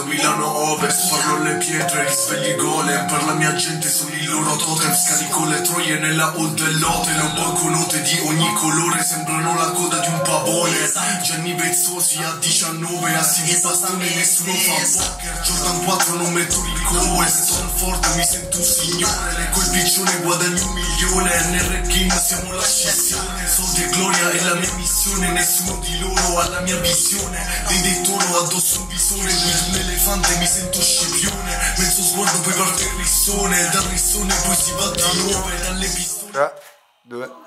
Milano Ovest, parlo alle pietre, risvegli golem. Per la mia gente sono il loro totem. Scarico le troie nella hall dell'hotel. Ho banconote di ogni colore, sembrano la coda di un pavone. Gianni Vezzosi a 19, assi di bastone, nessuno fa poker. Jordan 4 non metto il coe, sono forte, mi sento un signore. Leggo il piccione, guadagno 1 milione. NR King, siamo la scissione. Soldi e gloria è la mia missione, nessuno di loro ha la mia visione. Dei toro addosso un visore, guido un elefante, mi sento scipione. Mezzo sguardo poi parte il rissone, dal rissone poi si va di 9, dalle pistole. 3, 2